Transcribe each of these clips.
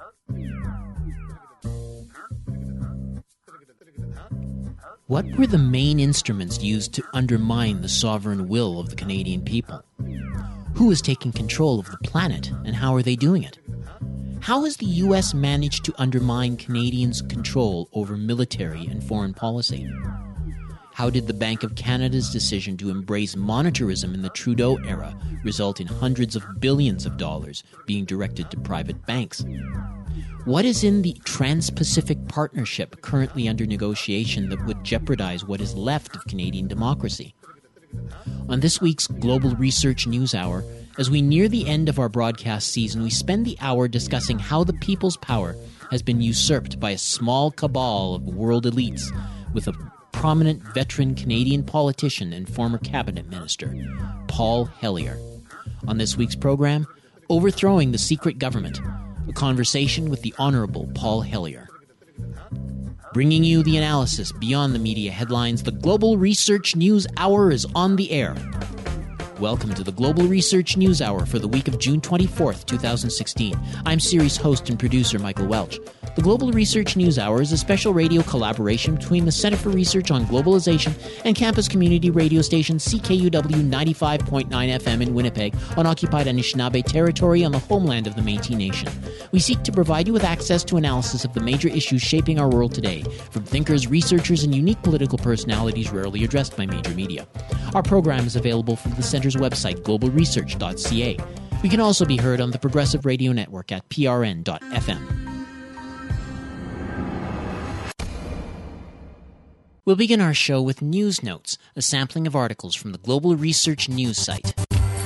What were the main instruments used to undermine the sovereign will of the Canadian people? Who is taking control of the planet, and how are they doing it? How has the U.S. managed to undermine Canadians' control over military and foreign policy? How did the Bank of Canada's decision to embrace monetarism in the Trudeau era result in hundreds of billions of dollars being directed to private banks? What is in the Trans-Pacific Partnership currently under negotiation that would jeopardize what is left of Canadian democracy? On this week's Global Research News Hour, as we near the end of our broadcast season, we spend the hour discussing how the people's power has been usurped by a small cabal of world elites with a prominent veteran Canadian politician and former cabinet minister, Paul Hellyer. On this week's program, Overthrowing the Secret Government, a conversation with the Honorable Paul Hellyer. Bringing you the analysis beyond the media headlines, the Global Research News Hour is on the air. Welcome to the Global Research News Hour for the week of June 24th, 2016. I'm series host and producer Michael Welch. The Global Research News Hour is a special radio collaboration between the Center for Research on Globalization and campus community radio station CKUW 95.9 FM in Winnipeg on occupied Anishinaabe territory on the homeland of the Métis Nation. We seek to provide you with access to analysis of the major issues shaping our world today, from thinkers, researchers, and unique political personalities rarely addressed by major media. Our program is available from the Center's website, globalresearch.ca. We can also be heard on the Progressive Radio Network at prn.fm. We'll begin our show with News Notes, a sampling of articles from the Global Research News site.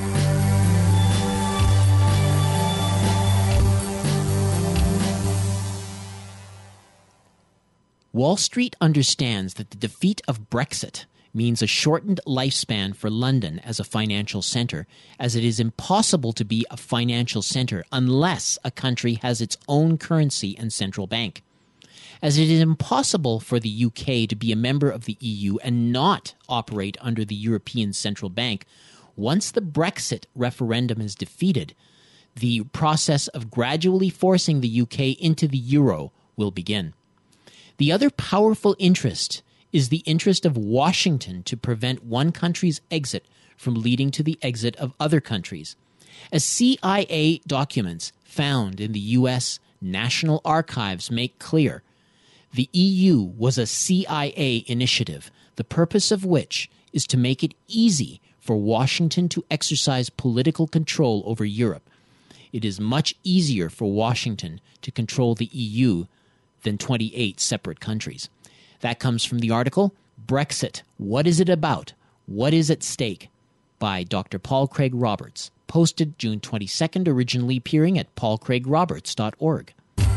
Wall Street understands that the defeat of Brexit means a shortened lifespan for London as a financial centre, as it is impossible to be a financial centre unless a country has its own currency and central bank. As it is impossible for the UK to be a member of the EU and not operate under the European Central Bank, once the Brexit referendum is defeated, the process of gradually forcing the UK into the euro will begin. The other powerful interest is the interest of Washington to prevent one country's exit from leading to the exit of other countries. As CIA documents found in the U.S. National Archives make clear, the EU was a CIA initiative, the purpose of which is to make it easy for Washington to exercise political control over Europe. It is much easier for Washington to control the EU than 28 separate countries. That comes from the article, Brexit, What is it about? What is at stake? By Dr. Paul Craig Roberts, posted June 22nd, originally appearing at paulcraigroberts.org.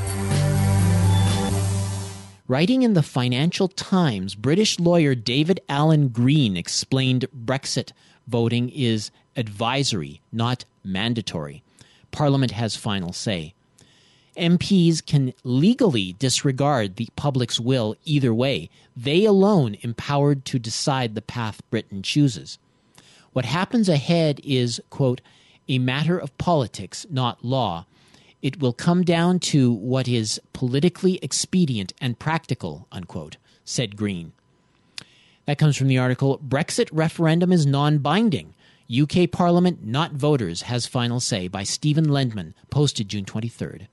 Writing in the Financial Times, British lawyer David Alan Green explained Brexit voting is advisory, not mandatory. Parliament has final say. MPs can legally disregard the public's will either way. They alone empowered to decide the path Britain chooses. What happens ahead is, quote, a matter of politics, not law. It will come down to what is politically expedient and practical, unquote, said Green. That comes from the article, Brexit referendum is non-binding. UK Parliament, not voters, has final say, by Stephen Lendman, posted June 23rd.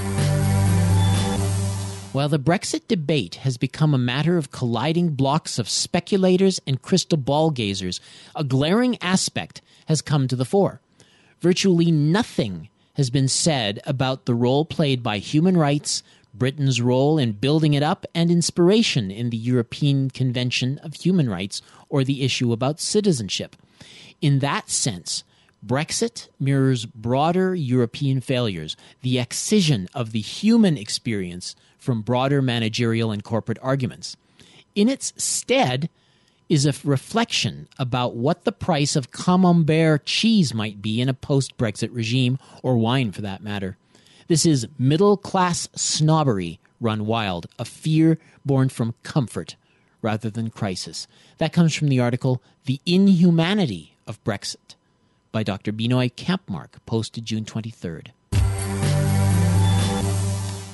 While the Brexit debate has become a matter of colliding blocks of speculators and crystal ball gazers, a glaring aspect has come to the fore. Virtually nothing has been said about the role played by human rights, Britain's role in building it up, and inspiration in the European Convention of Human Rights or the issue about citizenship. In that sense, Brexit mirrors broader European failures, the excision of the human experience from broader managerial and corporate arguments. In its stead is a reflection about what the price of camembert cheese might be in a post-Brexit regime, or wine for that matter. This is middle-class snobbery run wild, a fear born from comfort rather than crisis. That comes from the article, The Inhumanity of Brexit, by Dr. Binoy Kampmark, posted June 23rd.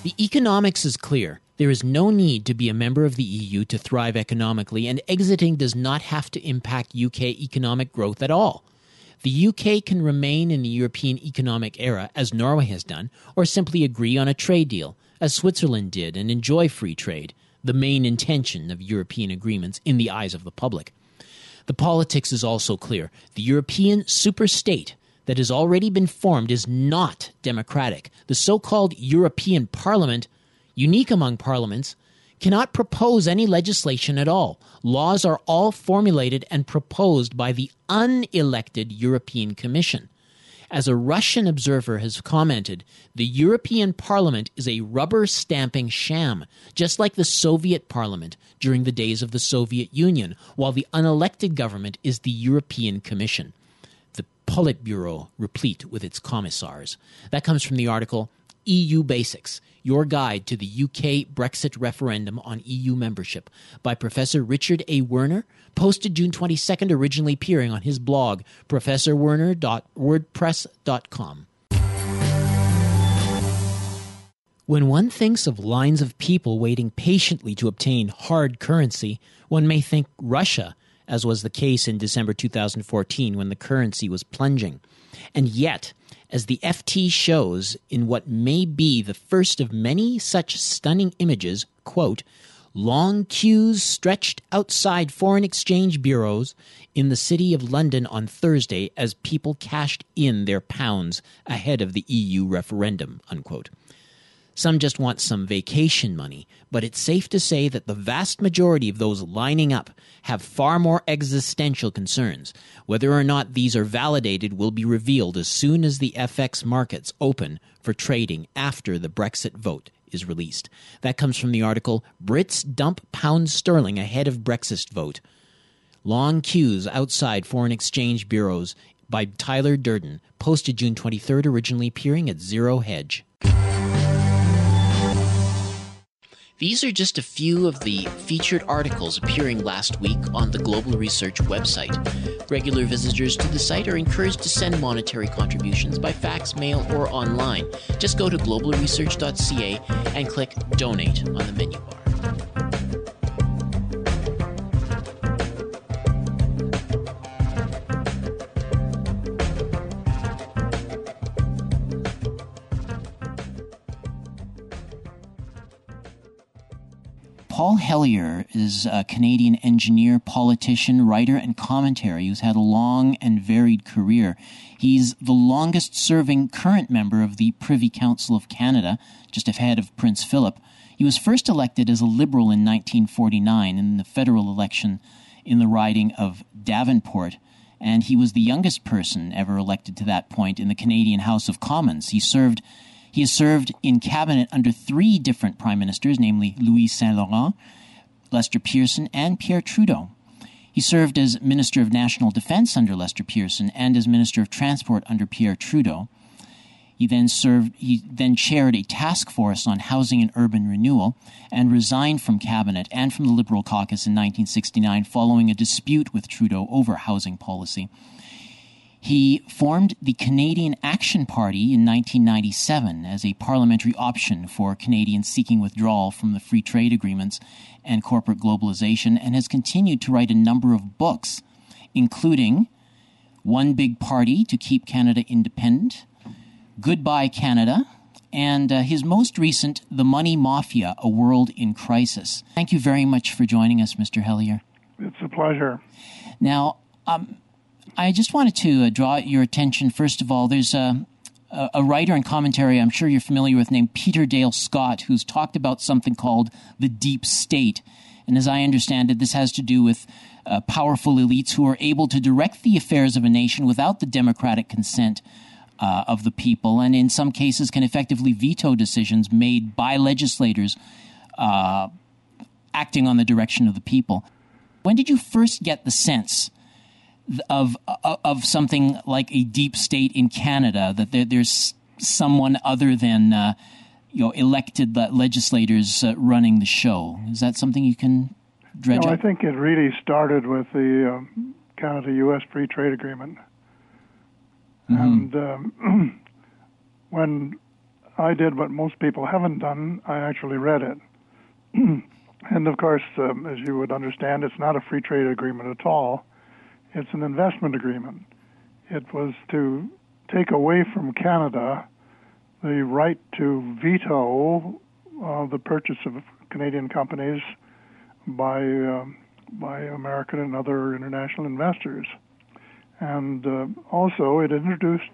The economics is clear. There is no need to be a member of the EU to thrive economically, and exiting does not have to impact UK economic growth at all. The UK can remain in the European economic era, as Norway has done, or simply agree on a trade deal, as Switzerland did, and enjoy free trade, the main intention of European agreements in the eyes of the public. The politics is also clear. The European superstate that has already been formed is not democratic. The so-called European Parliament, unique among parliaments, cannot propose any legislation at all. Laws are all formulated and proposed by the unelected European Commission. As a Russian observer has commented, the European Parliament is a rubber-stamping sham, just like the Soviet Parliament during the days of the Soviet Union, while the unelected government is the European Commission, the Politburo replete with its commissars. That comes from the article EU Basics, Your Guide to the UK Brexit Referendum on EU Membership by Professor Richard A. Werner, posted June 22nd, originally appearing on his blog, professorwerner.wordpress.com. When one thinks of lines of people waiting patiently to obtain hard currency, one may think Russia, as was the case in December 2014 when the currency was plunging. And yet, as the FT shows in what may be the first of many such stunning images, quote, long queues stretched outside foreign exchange bureaus in the city of London on Thursday as people cashed in their pounds ahead of the EU referendum, unquote. Some just want some vacation money, but it's safe to say that the vast majority of those lining up have far more existential concerns. Whether or not these are validated will be revealed as soon as the FX markets open for trading after the Brexit vote is released. That comes from the article, Brits Dump Pound Sterling Ahead of Brexit Vote. Long queues outside foreign exchange bureaus by Tyler Durden, posted June 23rd, originally appearing at Zero Hedge. These are just a few of the featured articles appearing last week on the Global Research website. Regular visitors to the site are encouraged to send monetary contributions by fax, mail, or online. Just go to globalresearch.ca and click Donate on the menu bar. Paul Hellyer is a Canadian engineer, politician, writer, and commentary who's had a long and varied career. He's the longest-serving current member of the Privy Council of Canada, just ahead of Prince Philip. He was first elected as a Liberal in 1949 in the federal election in the riding of Davenport, and he was the youngest person ever elected to that point in the Canadian House of Commons. He has served in cabinet under three different prime ministers, namely Louis Saint-Laurent, Lester Pearson, and Pierre Trudeau. He served as Minister of National Defense under Lester Pearson and as Minister of Transport under Pierre Trudeau. He then chaired a task force on housing and urban renewal and resigned from cabinet and from the Liberal caucus in 1969 following a dispute with Trudeau over housing policy. He formed the Canadian Action Party in 1997 as a parliamentary option for Canadians seeking withdrawal from the free trade agreements and corporate globalization, and has continued to write a number of books, including One Big Party to Keep Canada Independent, Goodbye Canada, and his most recent, The Money Mafia, A World in Crisis. Thank you very much for joining us, Mr. Hellyer. It's a pleasure. Now, I just wanted to draw your attention, first of all, there's a writer and commentary I'm sure you're familiar with named Peter Dale Scott, who's talked about something called the deep state. And as I understand it, this has to do with powerful elites who are able to direct the affairs of a nation without the democratic consent of the people, and in some cases can effectively veto decisions made by legislators acting on the direction of the people. When did you first get the sense of something like a deep state in Canada, that there's someone other than elected legislators running the show? Is that something you can dredge up? I think it really started with the Canada-U.S. Free Trade Agreement. Mm-hmm. And when I did what most people haven't done. I actually read it. And of course, as you would understand, it's not a free trade agreement at all. It's an investment agreement. It was to take away from Canada the right to veto the purchase of Canadian companies by American and other international investors. And also, it introduced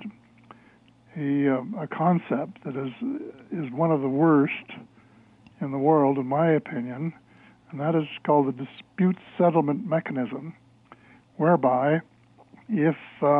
a concept that is one of the worst in the world, in my opinion, and that is called the dispute settlement mechanism, whereby if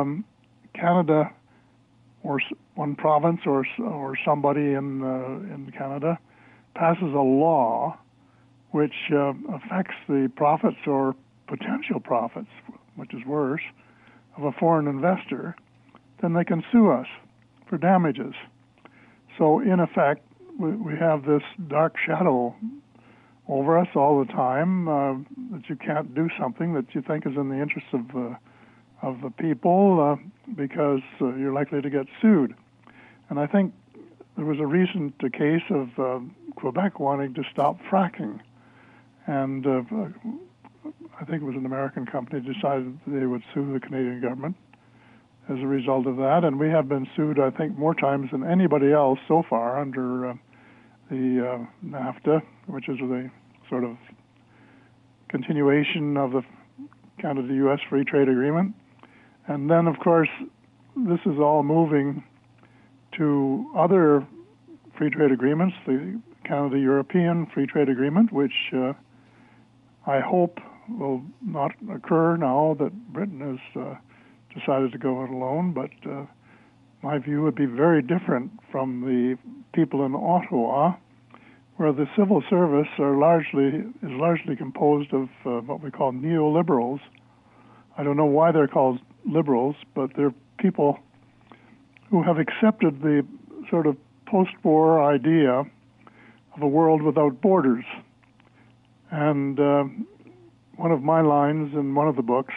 Canada or one province or somebody in Canada passes a law which affects the profits or potential profits, which is worse, of a foreign investor, then they can sue us for damages. So in effect, we have this dark shadow over us all the time that you can't do something that you think is in the interest of the people because you're likely to get sued. And I think there was a recent case of Quebec wanting to stop fracking, and I think it was an American company decided they would sue the Canadian government as a result of that, and we have been sued, I think, more times than anybody else so far under the NAFTA, which is the sort of continuation of the Canada-U.S. Free Trade Agreement. And then, of course, this is all moving to other free trade agreements, the Canada-European Free Trade Agreement, which I hope will not occur now that Britain has decided to go it alone, but my view would be very different from the people in Ottawa, where the civil service is largely composed of what we call neoliberals. I don't know why they're called liberals, but they're people who have accepted the sort of post-war idea of a world without borders. And one of my lines in one of the books,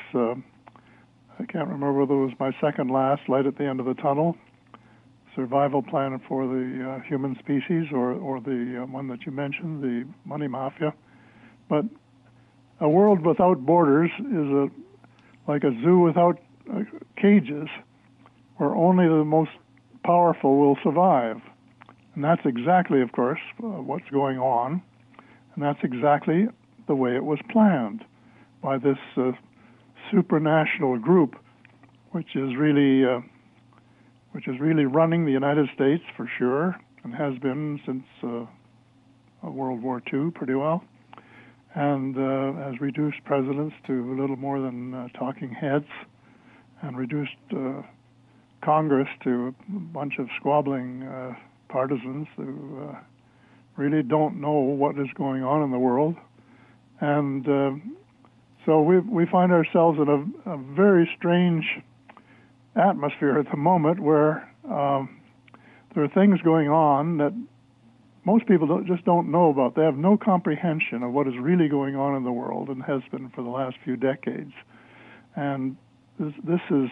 I can't remember whether it was my second last, Light at the End of the Tunnel, Survival Plan for the Human Species, or the one that you mentioned, the Money Mafia. But a world without borders is like a zoo without cages, where only the most powerful will survive. And that's exactly, of course, what's going on. And that's exactly the way it was planned by this supranational group, which is really running the United States for sure, and has been since World War II pretty well, and has reduced presidents to a little more than talking heads, and reduced Congress to a bunch of squabbling partisans who really don't know what is going on in the world. And so we find ourselves in a very strange atmosphere at the moment where there are things going on that most people just don't know about. They have no comprehension of what is really going on in the world and has been for the last few decades. And this is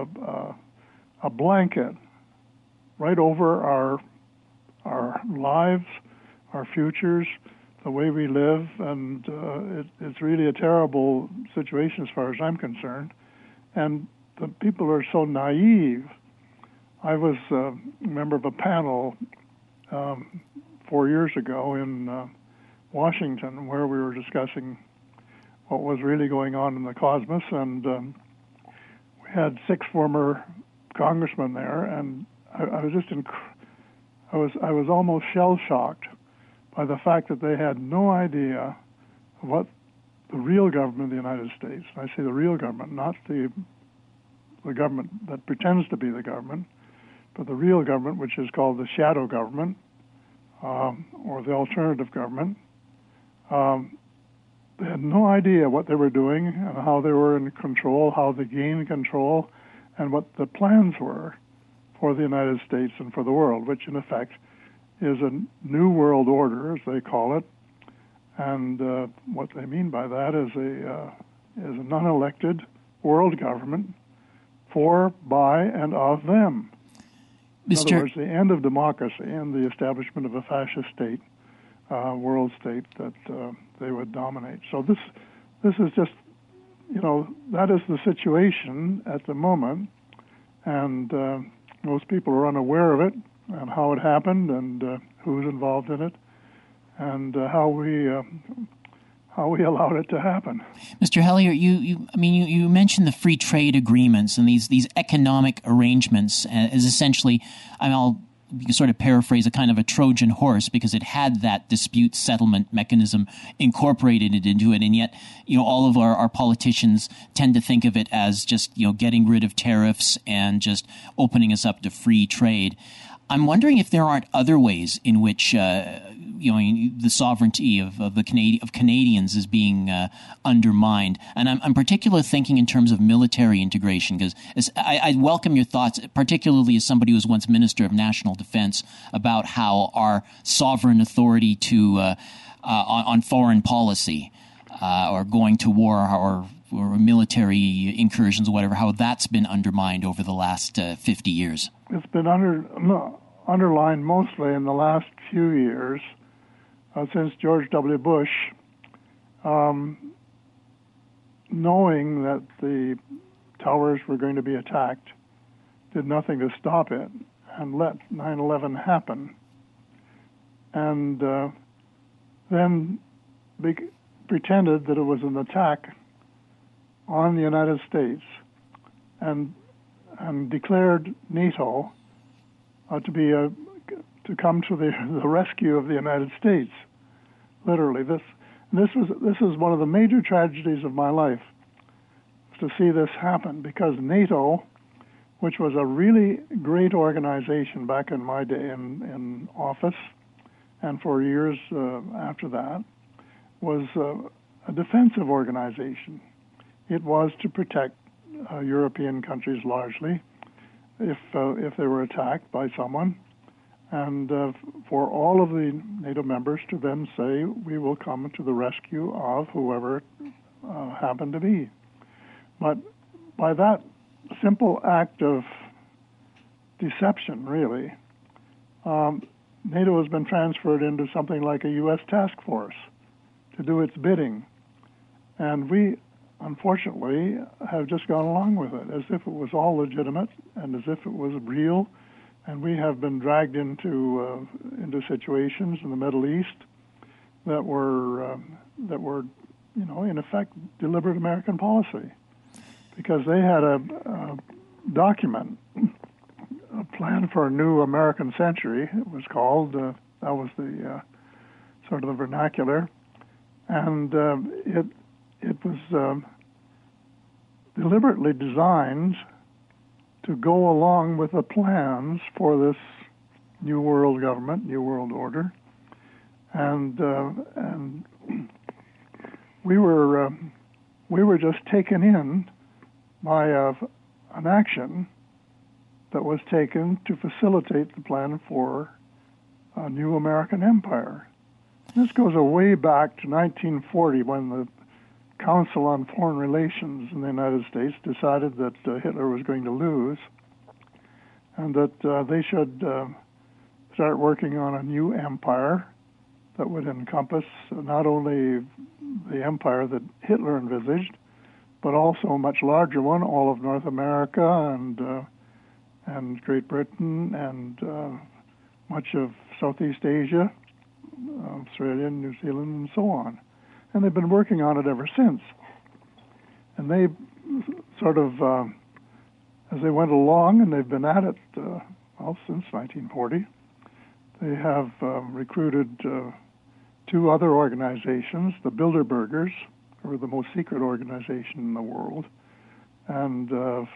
a blanket right over our lives, our futures, the way we live, and it's really a terrible situation as far as I'm concerned. And the people are so naive. I was a member of a panel 4 years ago in Washington where we were discussing what was really going on in the cosmos, and we had 6 former congressmen there, and I was just I was almost shell-shocked by the fact that they had no idea what the real government of the United States, and I say the real government, not the government that pretends to be the government, but the real government, which is called the shadow government, or the alternative government. They had no idea what they were doing and how they were in control, how they gained control, and what the plans were for the United States and for the world, which in effect is a new world order, as they call it. And what they mean by that is a non-elected world government for, by, and of them. In other words, the end of democracy and the establishment of a fascist state, world state that they would dominate. So this is just, that is the situation at the moment, and most people are unaware of it and how it happened and who's involved in it and how we allowed it to happen. Mr. Hellyer, you mentioned the free trade agreements and these economic arrangements as essentially, I'll sort of paraphrase, a kind of a Trojan horse because it had that dispute settlement mechanism incorporated into it, and yet all of our politicians tend to think of it as just getting rid of tariffs and just opening us up to free trade. I'm wondering if there aren't other ways in which the sovereignty of Canadians is being undermined, and I'm particularly thinking in terms of military integration, because I welcome your thoughts, particularly as somebody who was once Minister of National Defense, about how our sovereign authority to on foreign policy or going to war or military incursions or whatever, how that's been undermined over the last 50 years. It's been underlined mostly in the last few years since George W. Bush, knowing that the towers were going to be attacked, did nothing to stop it and let 9/11 happen. And then pretended that it was an attack on the United States and declared NATO to come to the rescue of the United States. Literally, this is one of the major tragedies of my life, to see this happen, because NATO, which was a really great organization back in my day in office, and for years after that, was a defensive organization. It was to protect European countries largely if they were attacked by someone, and for all of the NATO members to then say, we will come to the rescue of whoever it happened to be. But by that simple act of deception, really, NATO has been transferred into something like a U.S. task force to do its bidding. And we, unfortunately, have just gone along with it as if it was all legitimate and as if it was real. And we have been dragged into situations in the Middle East that were in effect deliberate American policy, because they had a document, a plan for a new American century. It was called. That was the sort of the vernacular, and it was deliberately designed to go along with the plans for this new world government, new world order, and we were just taken in by an action that was taken to facilitate the plan for a new American empire. This goes way back to 1940, when the Council on Foreign Relations in the United States decided that Hitler was going to lose, and that they should start working on a new empire that would encompass not only the empire that Hitler envisaged, but also a much larger one, all of North America and Great Britain and much of Southeast Asia, Australia, New Zealand, and so on. And they've been working on it ever since. And they sort of, as they went along, and they've been at it, since 1940, they have recruited two other organizations, the Bilderbergers, who are the most secret organization in the world, and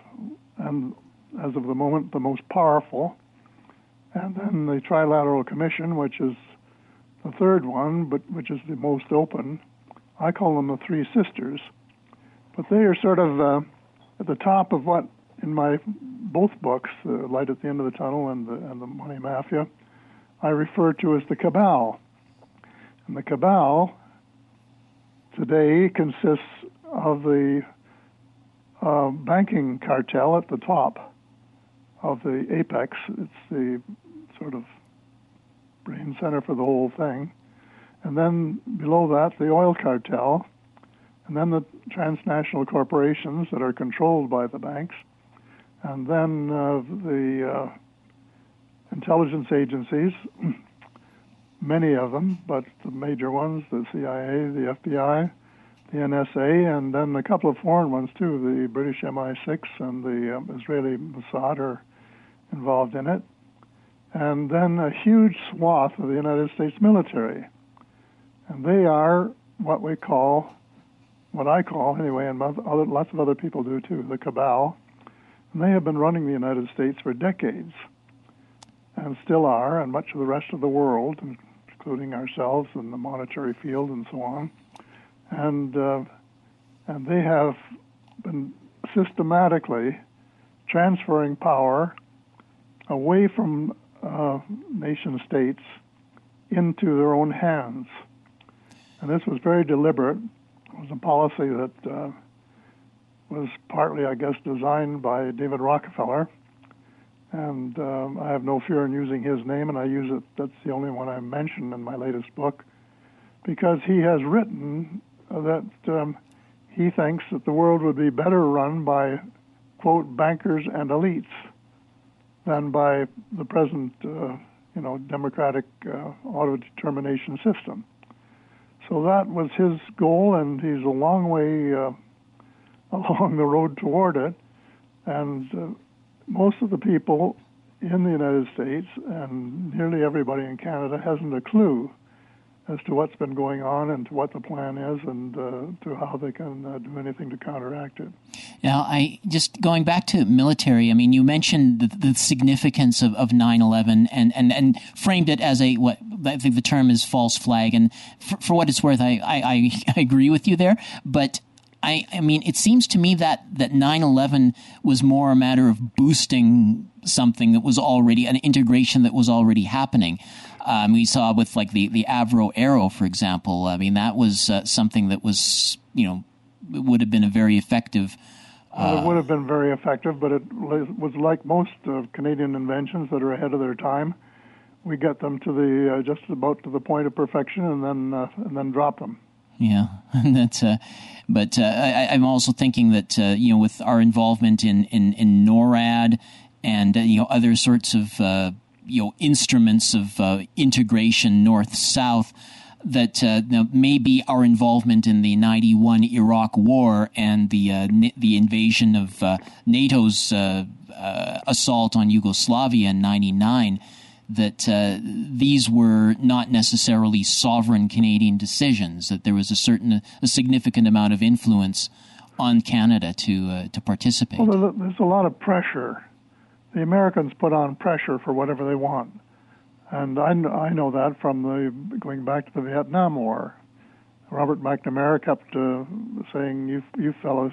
as of the moment, the most powerful. And then the Trilateral Commission, which is the third one, but which is the most open. I call them the Three Sisters, but they are sort of at the top of what, in my both books, Light at the End of the Tunnel and the Money Mafia, I refer to as the cabal. And the cabal today consists of the banking cartel at the top, of the apex. It's the sort of brain center for the whole thing. And then below that, the oil cartel, and then the transnational corporations that are controlled by the banks, and then the intelligence agencies, many of them, but the major ones, the CIA, the FBI, the NSA, and then a couple of foreign ones too, the British MI6 and the Israeli Mossad are involved in it. And then a huge swath of the United States military. And they are what I call anyway, and lots of other people do too, the cabal. And they have been running the United States for decades, and still are, and much of the rest of the world, including ourselves in the monetary field and so on. And they have been systematically transferring power away from nation states into their own hands. And this was very deliberate. It was a policy that was partly, I guess, designed by David Rockefeller. And I have no fear in using his name, and I use it. That's the only one I mentioned in my latest book, because he has written that he thinks that the world would be better run by, quote, bankers and elites than by the present, democratic auto-determination system. So that was his goal, and he's a long way along the road toward it. And most of the people in the United States, and nearly everybody in Canada, hasn't a clue as to what's been going on and to what the plan is and to how they can do anything to counteract it. Now, just going back to military, I mean, you mentioned the significance of 9/11 and framed it as what I think the term is false flag. And for what it's worth, I agree with you there. But I mean, it seems to me that 9/11 was more a matter of boosting something that was already, an integration that was already happening. We saw with like the Avro Arrow, for example. I mean, that was something that was, it would have been a very effective. It would have been very effective, but it was like most Canadian inventions that are ahead of their time. We get them to the just about to the point of perfection, and then drop them. Yeah, that's. But I'm also thinking that with our involvement in NORAD and other sorts of instruments of integration north-south, that maybe our involvement in the 91 Iraq War and the invasion of NATO's assault on Yugoslavia in 99, that these were not necessarily sovereign Canadian decisions, that there was a significant amount of influence on Canada to participate. Well, there's a lot of pressure. The Americans put on pressure for whatever they want. And I know that from going back to the Vietnam War. Robert McNamara kept saying, you fellows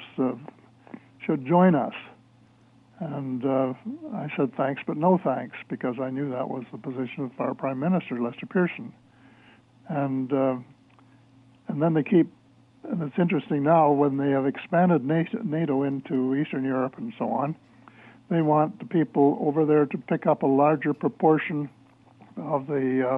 should join us. And I said thanks, but no thanks, because I knew that was the position of our Prime Minister, Lester Pearson. And then they keep, and it's interesting now, when they have expanded NATO into Eastern Europe and so on, they want the people over there to pick up a larger proportion of the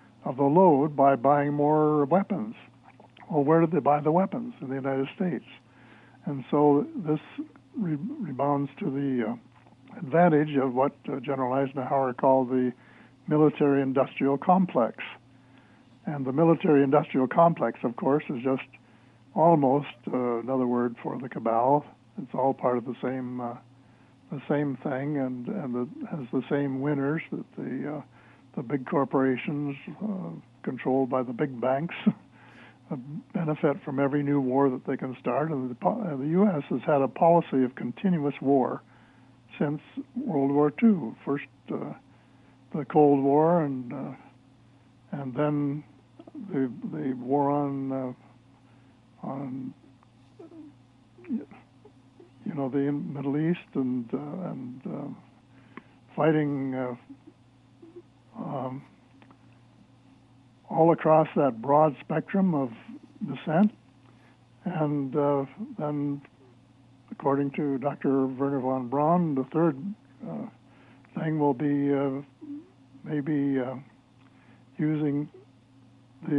load by buying more weapons. Well, where did they buy the weapons? In the United States. And so this rebounds to the advantage of what General Eisenhower called the military-industrial complex. And the military-industrial complex, of course, is just almost another word for the cabal. It's all part of the same thing, and it has the same winners that the big corporations controlled by the big banks benefit from every new war that they can start. And the U.S. has had a policy of continuous war since World War II. First the Cold War, and then the war on the Middle East, and fighting all across that broad spectrum of dissent. And then, according to Dr. Wernher von Braun, the third thing will be maybe using the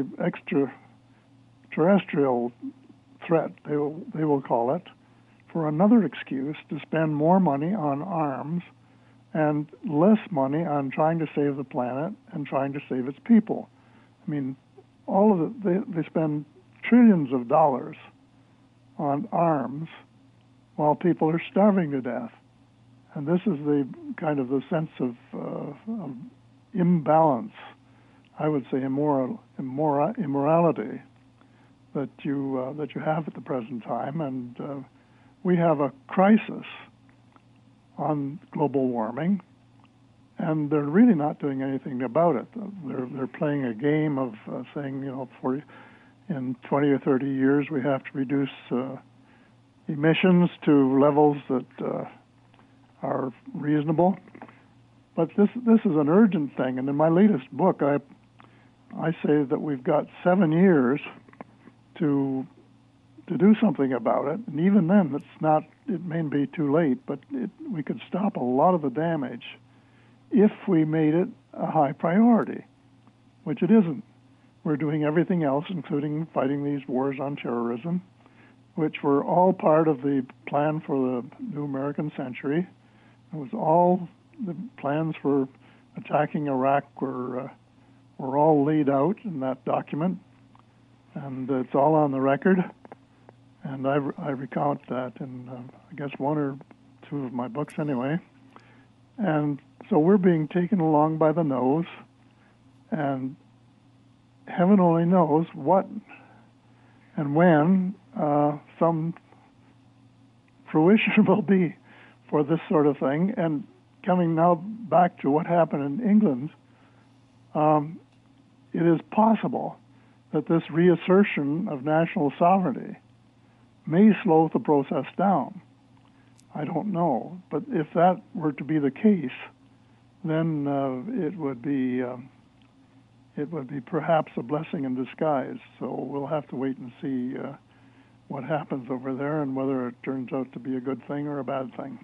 extraterrestrial threat, they will call it, for another excuse to spend more money on arms and less money on trying to save the planet and trying to save its people. I mean, all of it, they spend trillions of dollars on arms while people are starving to death. And this is the kind of the sense of imbalance, I would say immorality that you have at the present time. And we have a crisis on global warming, and they're really not doing anything about it. They're playing a game of saying, in 20 or 30 years we have to reduce emissions to levels that are reasonable. But this is an urgent thing, and in my latest book, I say that we've got 7 years to do something about it, and even then, it may be too late, but we could stop a lot of the damage if we made it a high priority, which it isn't. We're doing everything else, including fighting these wars on terrorism, which were all part of the plan for the new American century. It was all the plans for attacking Iraq were all laid out in that document, and it's all on the record. And I recount that in, I guess, 1 or 2 of my books anyway. And so we're being taken along by the nose, and heaven only knows what and when some fruition will be for this sort of thing. And coming now back to what happened in England, it is possible that this reassertion of national sovereignty may slow the process down. I don't know, but if that were to be the case, then it would be perhaps a blessing in disguise. So we'll have to wait and see what happens over there and whether it turns out to be a good thing or a bad thing.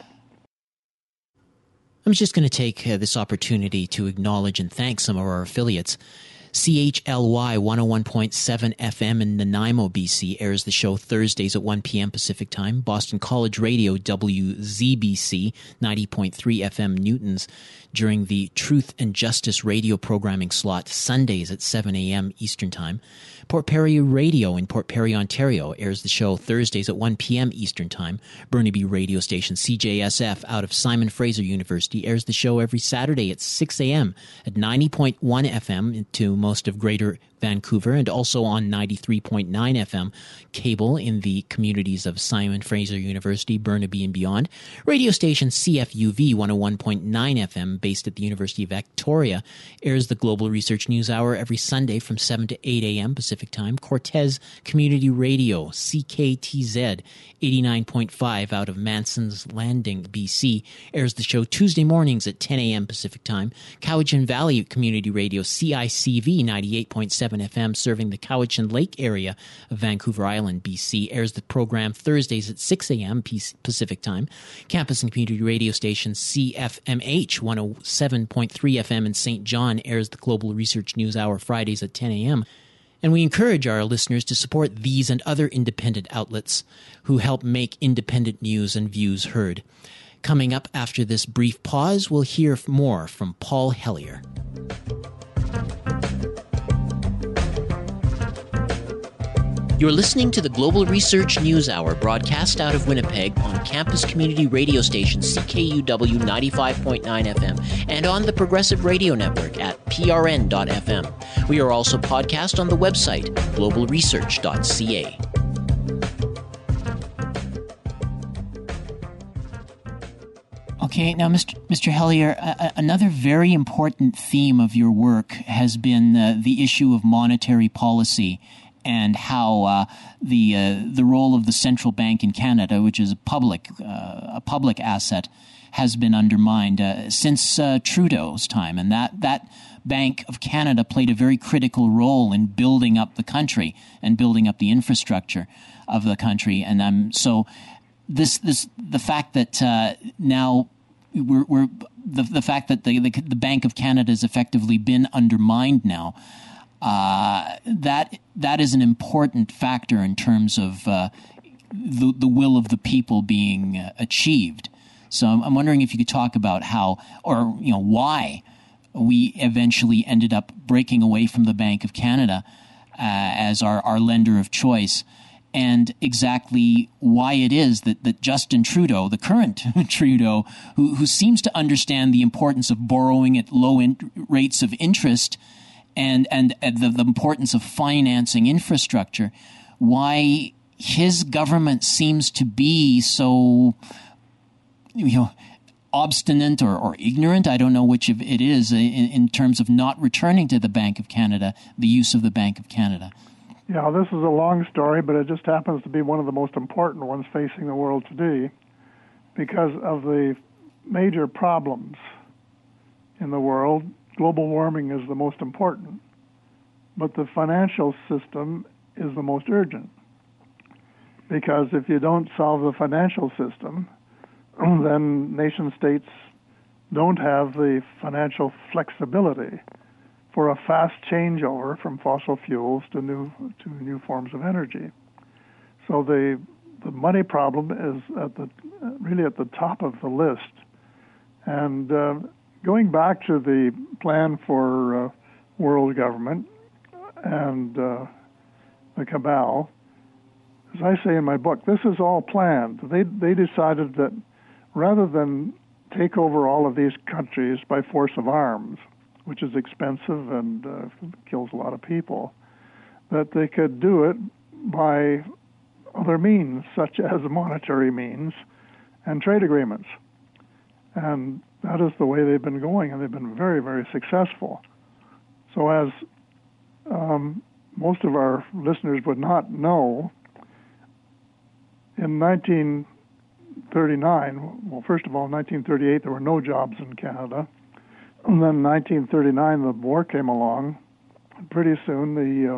I'm just going to take this opportunity to acknowledge and thank some of our affiliates. CHLY 101.7 FM in Nanaimo, BC airs the show Thursdays at 1 p.m. Pacific Time. Boston College Radio, WZBC 90.3 FM Newtons, during the Truth and Justice radio programming slot Sundays at 7 a.m. Eastern Time. Port Perry Radio in Port Perry, Ontario airs the show Thursdays at 1 p.m. Eastern Time. Burnaby radio station CJSF out of Simon Fraser University airs the show every Saturday at 6 a.m. at 90.1 FM to most of Greater Vancouver, and also on 93.9 FM cable in the communities of Simon Fraser University, Burnaby, and beyond. Radio station CFUV 101.9 FM, based at the University of Victoria, airs the Global Research News Hour every Sunday from 7 to 8 a.m. Pacific Time. Cortez Community Radio, CKTZ 89.5 out of Manson's Landing, BC, airs the show Tuesday mornings at 10 a.m. Pacific Time. Cowichan Valley Community Radio, CICV 98.7 FM, serving the Cowichan Lake area of Vancouver Island, BC, airs the program Thursdays at 6 a.m. Pacific Time. Campus and Community Radio Station CFMH 107.3 FM in St. John airs the Global Research News Hour Fridays at 10 a.m. And we encourage our listeners to support these and other independent outlets who help make independent news and views heard. Coming up after this brief pause, we'll hear more from Paul Hellyer. You're listening to the Global Research News Hour, broadcast out of Winnipeg on campus community radio station CKUW 95.9 FM and on the Progressive Radio Network at prn.fm. We are also podcast on the website globalresearch.ca. Okay, now, Mr. Hellyer, another very important theme of your work has been the issue of monetary policy and how the role of the central bank in Canada, which is a public asset, has been undermined since Trudeau's time, and that Bank of Canada played a very critical role in building up the country and building up the infrastructure of the country, and so the fact that now the fact that the Bank of Canada has effectively been undermined now, that is an important factor in terms of the will of the people being achieved. So I'm wondering if you could talk about how, or why we eventually ended up breaking away from the Bank of Canada as our lender of choice, and exactly why it is that Justin Trudeau, the current Trudeau, who seems to understand the importance of borrowing at low rates of interest and the importance of financing infrastructure, why his government seems to be so obstinate or ignorant, I don't know which of it is, in terms of not returning to the Bank of Canada, the use of the Bank of Canada. Yeah, this is a long story, but it just happens to be one of the most important ones facing the world today because of the major problems in the world. Global warming is the most important, but the financial system is the most urgent, because if you don't solve the financial system, then nation states don't have the financial flexibility for a fast changeover from fossil fuels to new forms of energy. So the money problem is really at the top of the list. And going back to the plan for world government and the cabal, as I say in my book, this is all planned. They decided that rather than take over all of these countries by force of arms, which is expensive and kills a lot of people, that they could do it by other means, such as monetary means and trade agreements. And that is the way they've been going, and they've been very, very successful. So as most of our listeners would not know, in 1939, well, first of all, in 1938, there were no jobs in Canada. And then in 1939, the war came along. Pretty soon,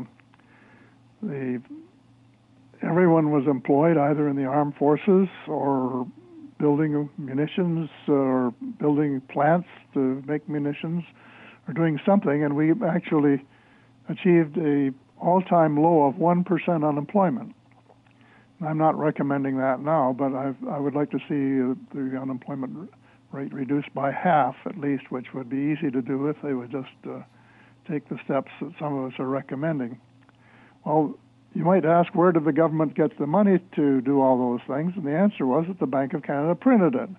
everyone was employed either in the armed forces or building munitions or building plants to make munitions or doing something. And we actually achieved a all-time low of 1% unemployment. I'm not recommending that now, but I would like to see the unemployment rate reduced by half at least, which would be easy to do if they would just take the steps that some of us are recommending. Well, you might ask, where did the government get the money to do all those things? And the answer was that the Bank of Canada printed it,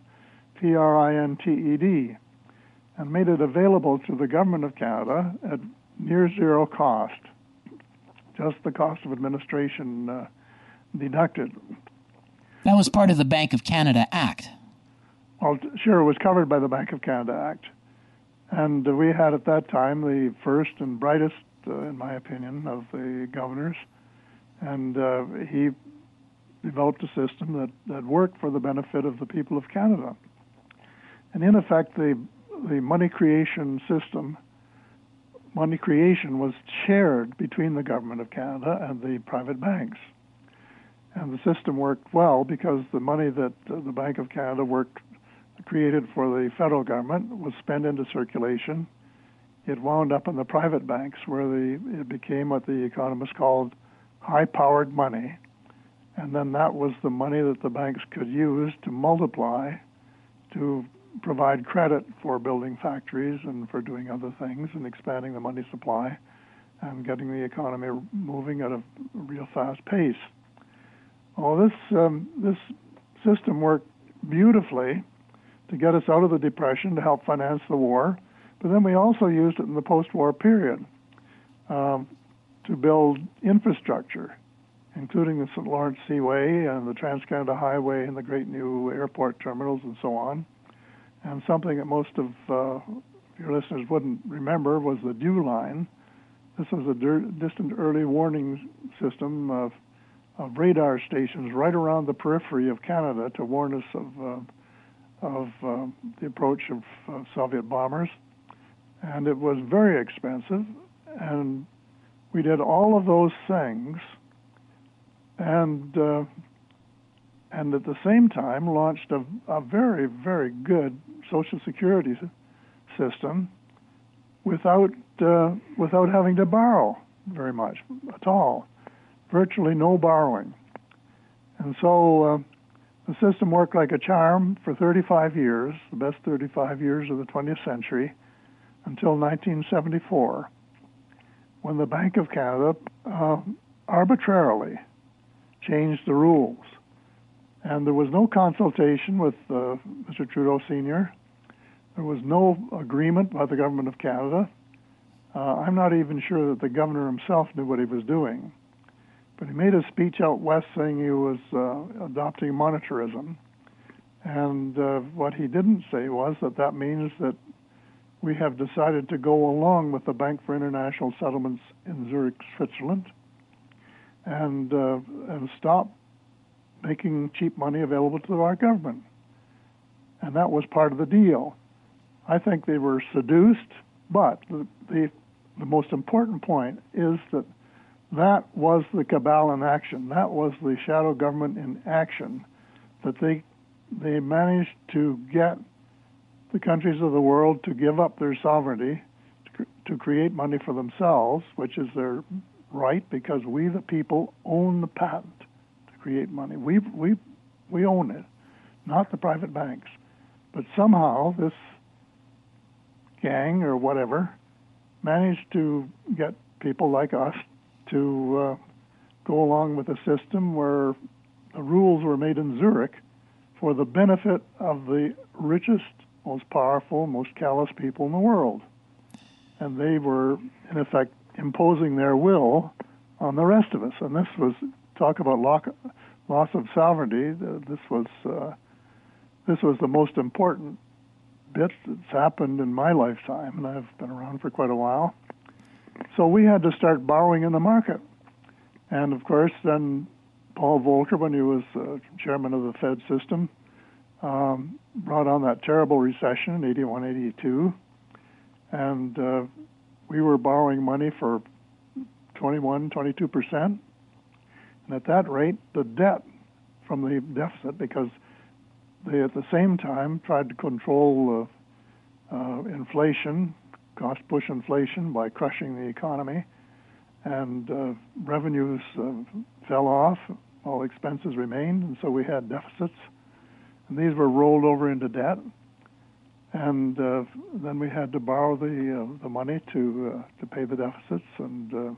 printed, and made it available to the government of Canada at near zero cost, just the cost of administration deducted. That was part of the Bank of Canada Act. Well, sure, it was covered by the Bank of Canada Act. And we had at that time the first and brightest, in my opinion, of the governors. And he developed a system that worked for the benefit of the people of Canada. And in effect, the money creation system, money creation was shared between the government of Canada and the private banks. And the system worked well because the money that the Bank of Canada created for the federal government was spent into circulation. It wound up in the private banks where it became what the economists called high-powered money. And then that was the money that the banks could use to multiply, to provide credit for building factories and for doing other things and expanding the money supply and getting the economy moving at a real fast pace. Well, this system worked beautifully to get us out of the Depression, to help finance the war, but then we also used it in the post-war period to build infrastructure, including the St. Lawrence Seaway and the Trans-Canada Highway and the great new airport terminals and so on. And something that most of your listeners wouldn't remember was the DEW line. This was a distant early warning system of radar stations right around the periphery of Canada to warn us of the approach of Soviet bombers. And it was very expensive, and we did all of those things and and at the same time launched a very, very good Social Security system without having to borrow very much at all, virtually no borrowing. And so the system worked like a charm for 35 years, the best 35 years of the 20th century, until 1974, when the Bank of Canada arbitrarily changed the rules. And there was no consultation with Mr. Trudeau Sr. There was no agreement by the Government of Canada. I'm not even sure that the governor himself knew what he was doing. But he made a speech out west saying he was adopting monetarism. And what he didn't say was that means that we have decided to go along with the Bank for International Settlements in Zurich, Switzerland, and stop making cheap money available to our government. And that was part of the deal. I think they were seduced, but the most important point is that was the cabal in action. That was the shadow government in action, that they managed to get the countries of the world to give up their sovereignty to create money for themselves, which is their right, because we, the people, own the patent to create money. We own it, not the private banks. But somehow this gang or whatever managed to get people like us to go along with a system where the rules were made in Zurich for the benefit of the richest, most powerful, most callous people in the world. And they were, in effect, imposing their will on the rest of us. And this was, talk about loss of sovereignty, this was the most important bit that's happened in my lifetime, and I've been around for quite a while. So we had to start borrowing in the market. And of course, then Paul Volcker, when he was chairman of the Fed system, brought on that terrible recession in 81, 82. And we were borrowing money for 21, 22%. And at that rate, the debt from the deficit, because they at the same time tried to control inflation, cost-push inflation by crushing the economy, and revenues fell off, all expenses remained, and so we had deficits. And these were rolled over into debt, and then we had to borrow the money to pay the deficits and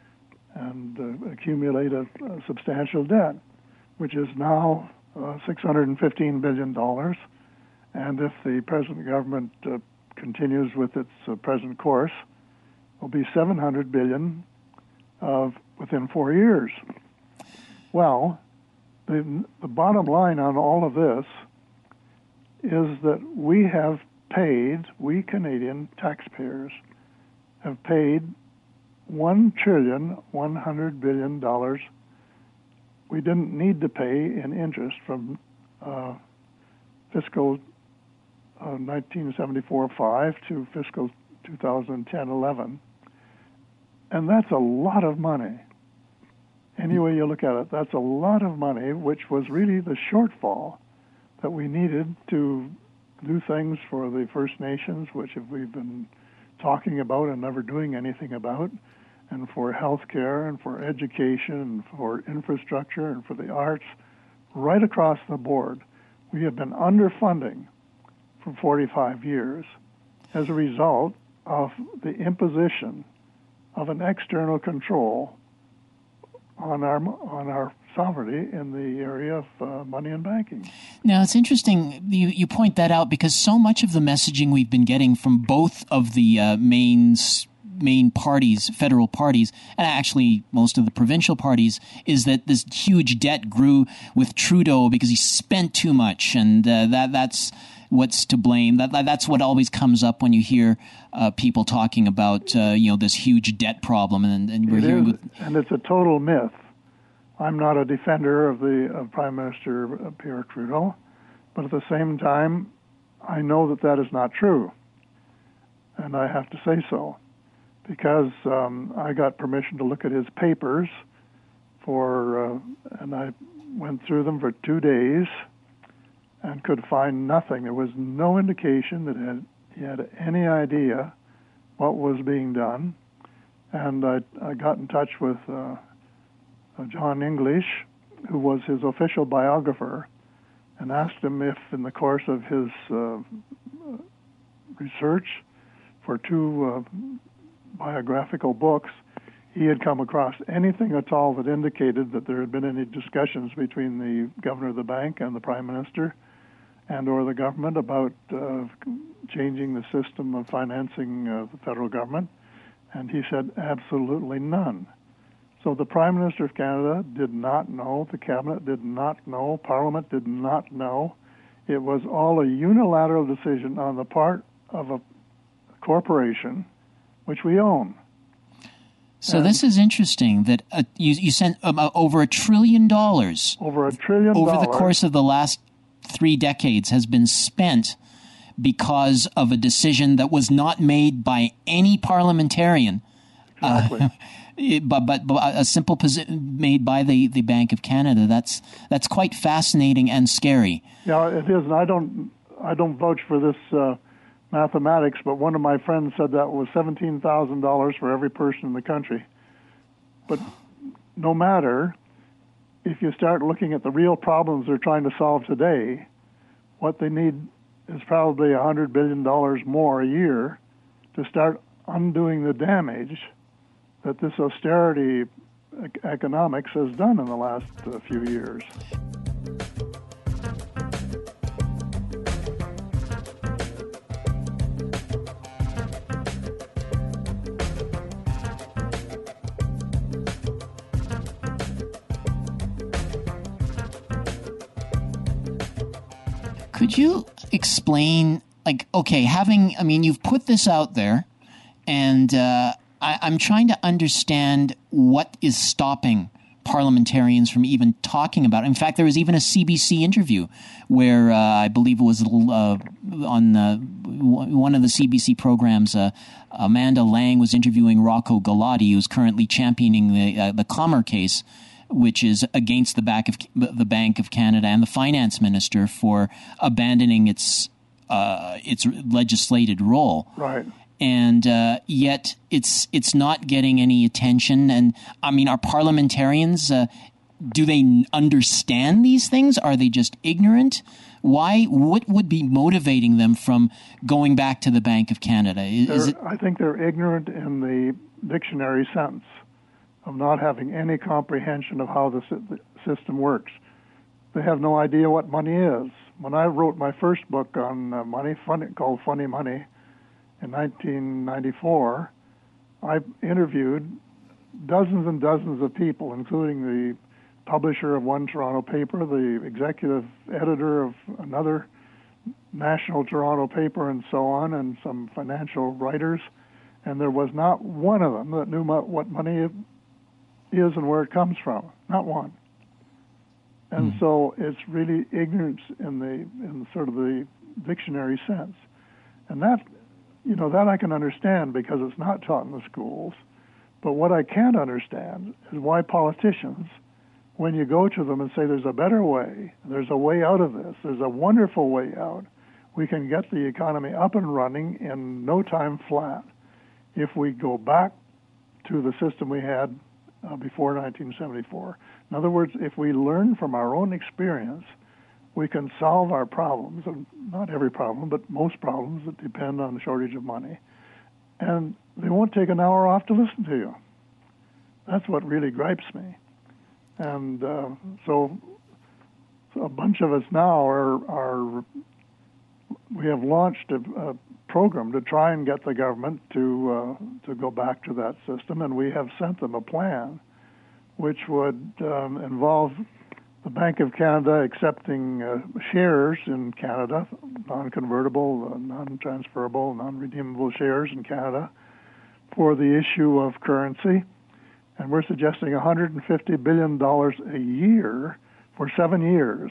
accumulate a substantial debt, which is now $615 billion. And if the present government continues with its present course, it will be $700 billion within 4 years. Well, the bottom line on all of this is that we Canadian taxpayers have paid $1.1 trillion we didn't need to pay in interest from fiscal 1974-5 to fiscal 2010-11. And that's a lot of money. Any way you look at it, that's a lot of money, which was really the shortfall that we needed to do things for the First Nations, which we've been talking about and never doing anything about, and for health care and for education and for infrastructure and for the arts, right across the board. We have been underfunding for 45 years as a result of the imposition of an external control on our sovereignty in the area of money and banking. Now, it's interesting you point that out, because so much of the messaging we've been getting from both of the main parties, federal parties, and actually most of the provincial parties, is that this huge debt grew with Trudeau because he spent too much, and that's what's to blame. That's what always comes up when you hear people talking about this huge debt problem, and we're here with. And it's a total myth. I'm not a defender of Prime Minister Pierre Trudeau, but at the same time, I know that is not true, and I have to say so, because I got permission to look at his papers and I went through them for 2 days and could find nothing. There was no indication that he had any idea what was being done. And I got in touch with John English, who was his official biographer, and asked him if in the course of his research for 2 biographical books, he had come across anything at all that indicated that there had been any discussions between the governor of the bank and the prime minister and or the government about changing the system of financing the federal government. And he said absolutely none. So the Prime Minister of Canada did not know, the Cabinet did not know, Parliament did not know. It was all a unilateral decision on the part of a corporation which we own. So this is interesting that you sent over $1 trillion. Over $1 trillion. Over the course of the last 3 decades has been spent because of a decision that was not made by any parliamentarian. Exactly. But a simple position made by the Bank of Canada. That's quite fascinating and scary. Yeah, it is. And I don't vouch for this mathematics, but one of my friends said that was $17,000 for every person in the country. But no matter, if you start looking at the real problems they're trying to solve today, what they need is probably $100 billion more a year to start undoing the damage that this austerity economics has done in the last few years. Could you explain, you've put this out there, and I'm trying to understand what is stopping parliamentarians from even talking about it. In fact, there was even a CBC interview where I believe it was on one of the CBC programs, Amanda Lang was interviewing Rocco Galati, who's currently championing the Commer case, which is against the Bank of Canada and the finance minister for abandoning its legislated role. Right. And yet it's not getting any attention. And I mean, are parliamentarians, do they understand these things? Are they just ignorant? Why? What would be motivating them from going back to the Bank of Canada? I think they're ignorant in the dictionary sense of not having any comprehension of how the system works. They have no idea what money is. When I wrote my first book on money, called Funny Money, in 1994, I interviewed dozens and dozens of people, including the publisher of one Toronto paper, the executive editor of another national Toronto paper, and so on, and some financial writers, and there was not one of them that knew what money is and where it comes from. Not one. And so it's really ignorance in sort of the dictionary sense. And that I can understand because it's not taught in the schools. But what I can't understand is why politicians, when you go to them and say there's a better way, there's a way out of this, there's a wonderful way out, we can get the economy up and running in no time flat if we go back to the system we had before 1974. In other words, if we learn from our own experience, we can solve our problems, and not every problem, but most problems that depend on the shortage of money. And they won't take an hour off to listen to you. That's what really gripes me. And so a bunch of us now we have launched a program to try and get the government to go back to that system, and we have sent them a plan which would involve the Bank of Canada accepting shares in Canada, non-convertible, non-transferable, non-redeemable shares in Canada for the issue of currency. And we're suggesting $150 billion a year for 7 years.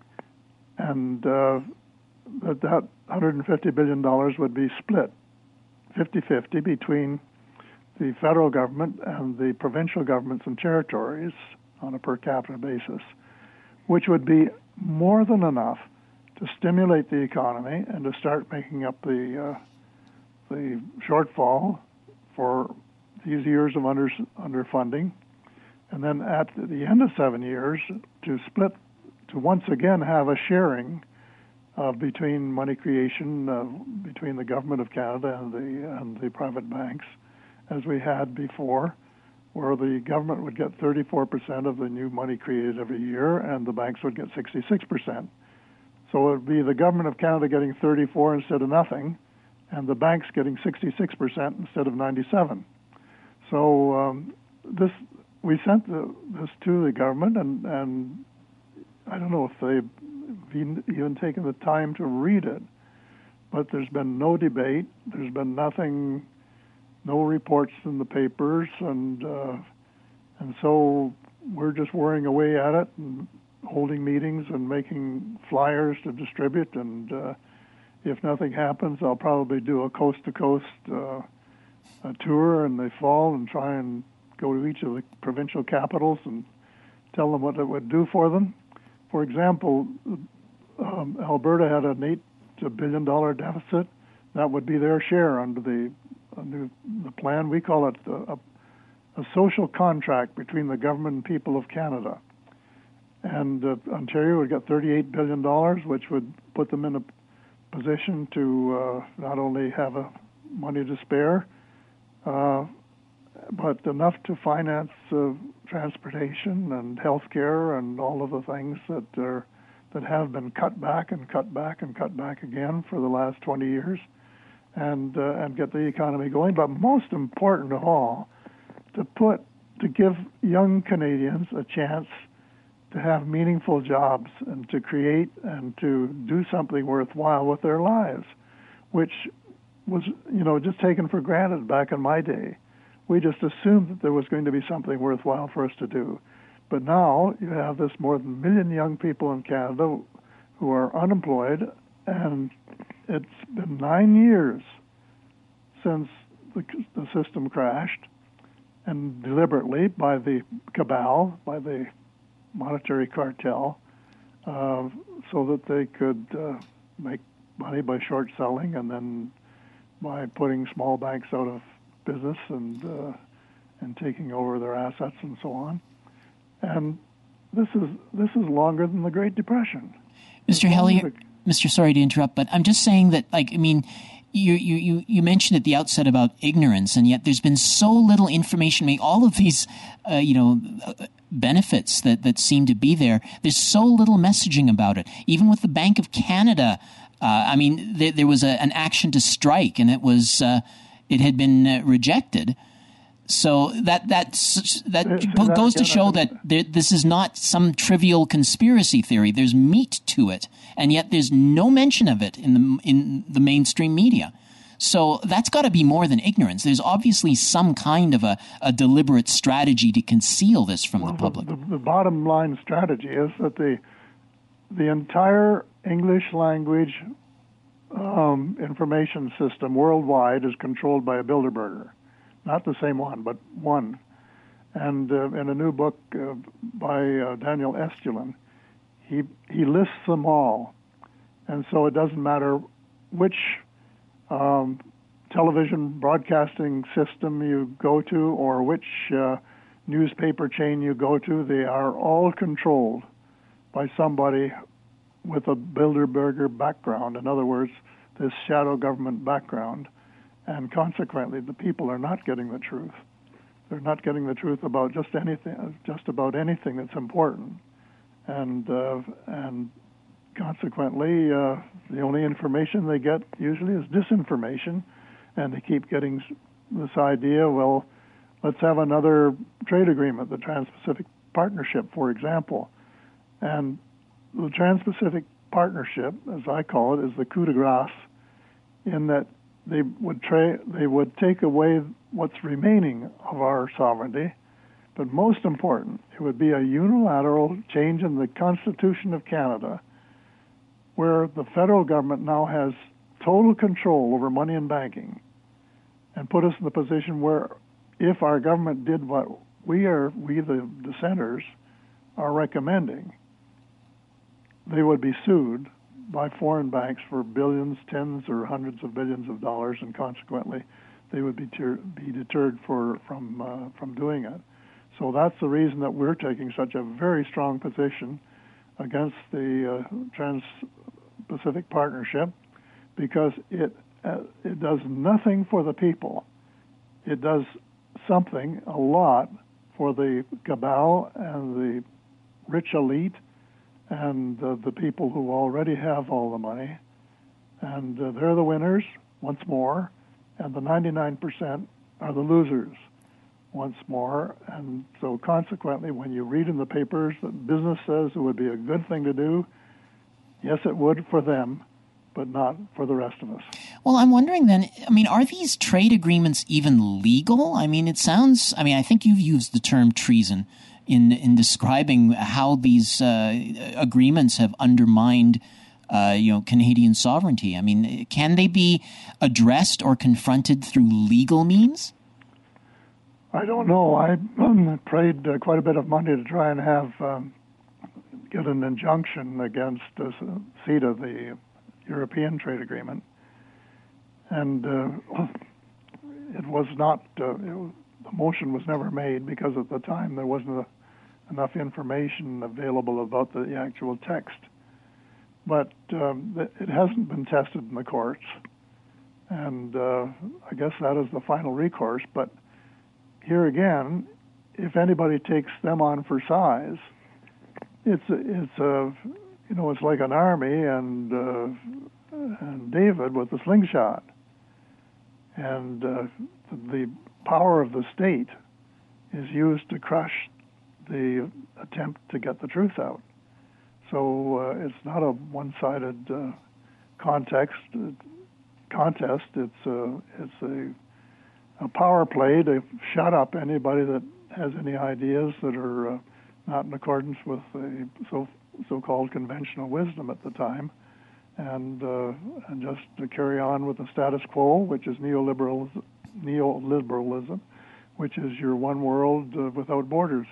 And that $150 billion would be split 50-50 between the federal government and the provincial governments and territories on a per capita basis. which would be more than enough to stimulate the economy and to start making up the shortfall for these years of underfunding, and then at the end of 7 years to split, to once again have a sharing between money creation between the government of Canada and the private banks, as we had before, where the government would get 34% of the new money created every year, and the banks would get 66%. So it would be the government of Canada getting 34 instead of nothing, and the banks getting 66% instead of 97. So we sent this to the government, and I don't know if they've even taken the time to read it, but there's been no debate. There's been nothing, no reports in the papers, and so we're just worrying away at it and holding meetings and making flyers to distribute. And if nothing happens, I'll probably do a coast-to-coast a tour in the fall and try and go to each of the provincial capitals and tell them what it would do for them. For example, Alberta had an $8 billion deficit. That would be their share under the plan. We call it a social contract between the government and people of Canada. And Ontario would get $38 billion, which would put them in a position to not only have money to spare, but enough to finance transportation and health care and all of the things that have been cut back and cut back and cut back again for the last 20 years, and get the economy going. But most important of all, to give young Canadians a chance to have meaningful jobs and to create and to do something worthwhile with their lives, which was, just taken for granted back in my day. We just assumed that there was going to be something worthwhile for us to do. But now you have this more than 1 million young people in Canada who are unemployed, and it's been 9 years since the system crashed, and deliberately by the cabal, by the monetary cartel, so that they could make money by short selling and then by putting small banks out of business and taking over their assets and so on. And this is longer than the Great Depression. Mr. Hellyer, sorry to interrupt, but I'm just saying that, you mentioned at the outset about ignorance, and yet there's been so little information. All of these, benefits that seem to be there. There's so little messaging about it. Even with the Bank of Canada, there was an action to strike, and it had been rejected. So that goes to show that this is not some trivial conspiracy theory. There's meat to it, and yet there's no mention of it in the mainstream media. So that's got to be more than ignorance. There's obviously some kind of a deliberate strategy to conceal this from the public. The bottom line strategy is that the entire English language information system worldwide is controlled by a Bilderberger. Not the same one, but one. And in a new book by Daniel Estulin, he lists them all. And so it doesn't matter which television broadcasting system you go to or which newspaper chain you go to, they are all controlled by somebody with a Bilderberger background. In other words, this shadow government background. And consequently, the people are not getting the truth. They're not getting the truth about just about anything that's important. And consequently, the only information they get usually is disinformation. And they keep getting this idea, well, let's have another trade agreement, the Trans-Pacific Partnership, for example. And the Trans-Pacific Partnership, as I call it, is the coup de grace, in that they would take away what's remaining of our sovereignty, but most important, it would be a unilateral change in the Constitution of Canada, where the federal government now has total control over money and banking, and put us in the position where if our government did what we the dissenters are recommending, they would be sued by foreign banks for billions, tens or hundreds of billions of dollars, and consequently, they would be deterred from doing it. So that's the reason that we're taking such a very strong position against the Trans-Pacific Partnership, because it does nothing for the people. It does something, a lot, for the cabal and the rich elite and the people who already have all the money. And they're the winners, once more, and the 99% are the losers, once more. And so consequently, when you read in the papers that business says it would be a good thing to do, yes, it would for them, but not for the rest of us. Well, I'm wondering then, are these trade agreements even legal? it sounds, I think you've used the term treason in describing how these agreements have undermined Canadian sovereignty. Can they be addressed or confronted through legal means? I don't know. I paid quite a bit of money to try and get an injunction against CETA, the European Trade Agreement, and it was not. The motion was never made because at the time there wasn't enough information available about the actual text. But it hasn't been tested in the courts, and I guess that is the final recourse. But here again, if anybody takes them on for size, it's like an army and David with the slingshot, and the power of the state is used to crush the attempt to get the truth out. So it's not a one-sided contest. It's a power play to shut up anybody that has any ideas that are not in accordance with the so-called conventional wisdom at the time, and just to carry on with the status quo, which is neoliberalism, which is your one world without borders.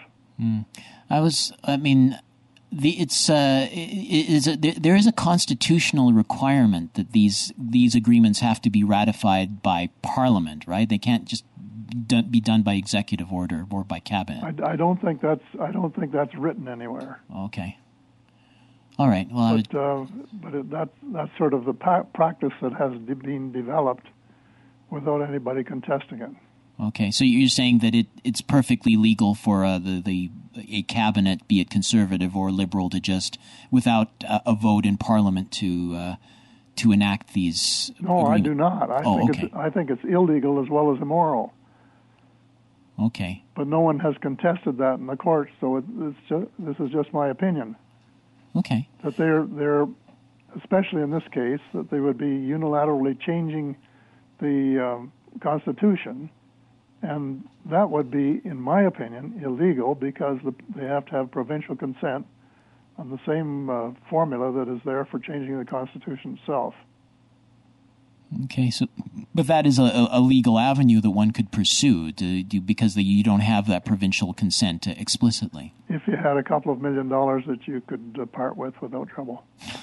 There is a constitutional requirement that these agreements have to be ratified by Parliament, right? They can't just be done by executive order or by cabinet. I don't think that's written anywhere. Okay. All right. Well, that's sort of the practice that has been developed without anybody contesting it. Okay, so you're saying that it's perfectly legal for a cabinet, be it conservative or liberal, to just without a vote in Parliament to enact these. No, I do not. I think it's illegal as well as immoral. Okay. But no one has contested that in the courts, so this is just my opinion. Okay. That they're especially in this case, that they would be unilaterally changing the Constitution. And that would be, in my opinion, illegal because they have to have provincial consent on the same formula that is there for changing the Constitution itself. Okay, but that is a legal avenue that one could pursue because you don't have that provincial consent explicitly. If you had a couple of $1 million that you could part with without trouble.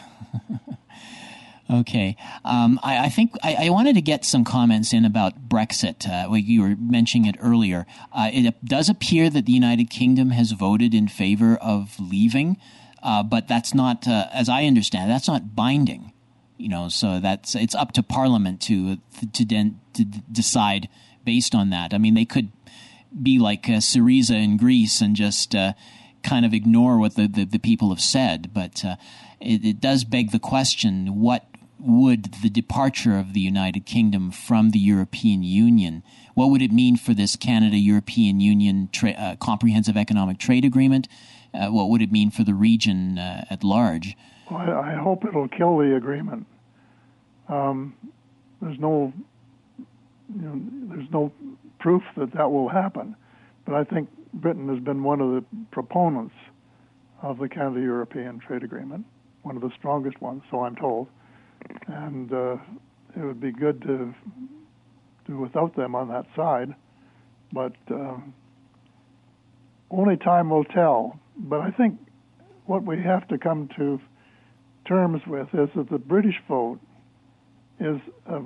Okay. I think I wanted to get some comments in about Brexit. You were mentioning it earlier. It does appear that the United Kingdom has voted in favor of leaving, but that's not, as I understand, that's not binding. So it's up to Parliament to decide based on that. They could be like Syriza in Greece and just kind of ignore what the people have said. But it does beg the question: what would the departure of the United Kingdom from the European Union, what would it mean for this Canada-European Union comprehensive economic trade agreement? What would it mean for the region at large? Well, I hope it'll kill the agreement. There's no proof that will happen, but I think Britain has been one of the proponents of the Canada-European Trade Agreement, one of the strongest ones, so I'm told. And it would be good to do without them on that side, but only time will tell. But I think what we have to come to terms with is that the British vote is a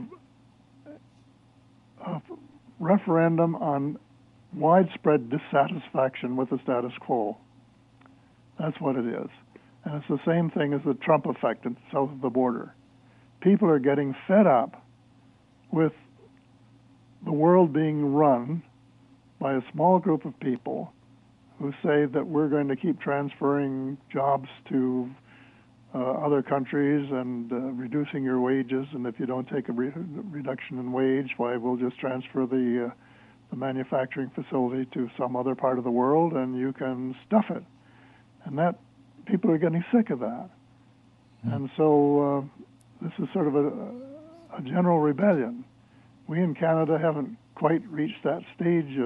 referendum on widespread dissatisfaction with the status quo. That's what it is. And it's the same thing as the Trump effect south of the border. People are getting fed up with the world being run by a small group of people who say that we're going to keep transferring jobs to other countries and reducing your wages, and if you don't take a reduction in wage, why, we'll just transfer the manufacturing facility to some other part of the world and you can stuff it. And that people are getting sick of that. And so this is sort of a general rebellion. We in Canada haven't quite reached that stage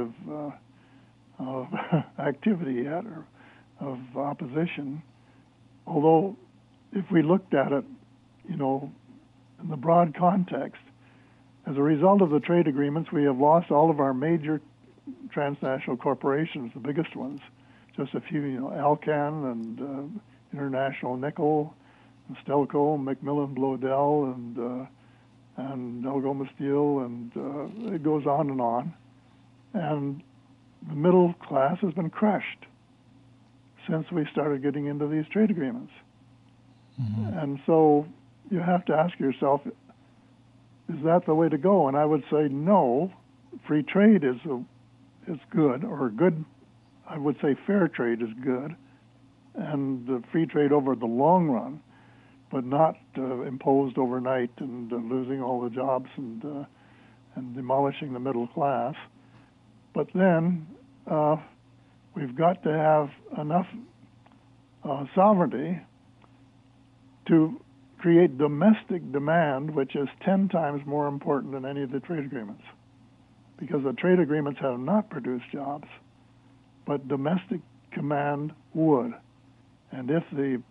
of activity yet, or of opposition. Although, if we looked at it, in the broad context, as a result of the trade agreements, we have lost all of our major transnational corporations, the biggest ones. Just a few, Alcan and International Nickel, and Stelco, Macmillan Bloedel, and Algoma Steel, and it goes on and on. And the middle class has been crushed since we started getting into these trade agreements. Mm-hmm. And so you have to ask yourself, is that the way to go? And I would say no. Free trade is good, or good. I would say fair trade is good, and free trade over the long run, but not imposed overnight and losing all the jobs and demolishing the middle class. But then we've got to have enough sovereignty to create domestic demand, which is 10 times more important than any of the trade agreements, because the trade agreements have not produced jobs, but domestic demand would. And if the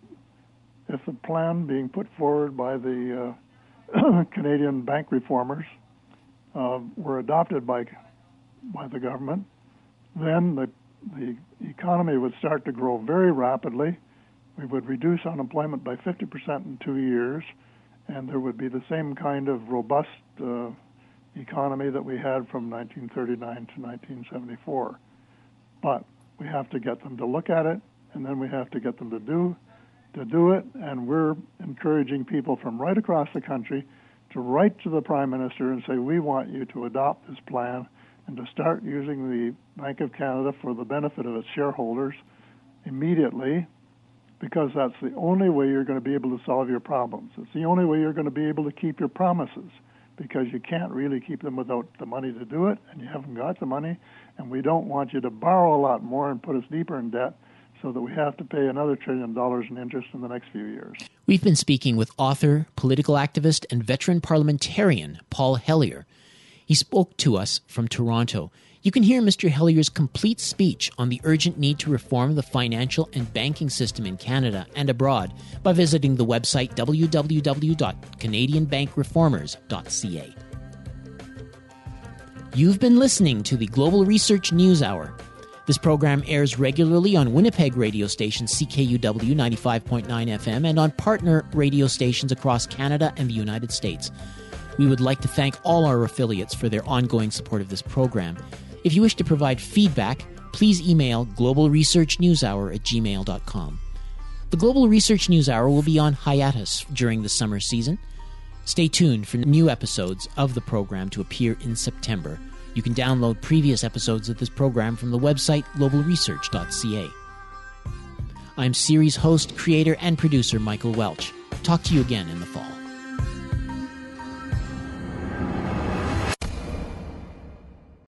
plan being put forward by the Canadian bank reformers were adopted by the government, then the economy would start to grow very rapidly. We would reduce unemployment by 50% in 2 years, and there would be the same kind of robust economy that we had from 1939 to 1974. But we have to get them to look at it, and then we have to get them to do it, and we're encouraging people from right across the country to write to the Prime Minister and say, we want you to adopt this plan and to start using the Bank of Canada for the benefit of its shareholders immediately, because that's the only way you're going to be able to solve your problems. It's the only way you're going to be able to keep your promises, because you can't really keep them without the money to do it, and you haven't got the money, and we don't want you to borrow a lot more and put us deeper in debt so that we have to pay another $1 trillion in interest in the next few years. We've been speaking with author, political activist, and veteran parliamentarian Paul Hellyer. He spoke to us from Toronto. You can hear Mr. Hellier's complete speech on the urgent need to reform the financial and banking system in Canada and abroad by visiting the website www.canadianbankreformers.ca. You've been listening to the Global Research News Hour. This program airs regularly on Winnipeg radio station CKUW 95.9 FM and on partner radio stations across Canada and the United States. We would like to thank all our affiliates for their ongoing support of this program. If you wish to provide feedback, please email globalresearchnewshour@gmail.com. The Global Research News Hour will be on hiatus during the summer season. Stay tuned for new episodes of the program to appear in September. You can download previous episodes of this program from the website globalresearch.ca. I'm series host, creator, and producer Michael Welch. Talk to you again in the fall.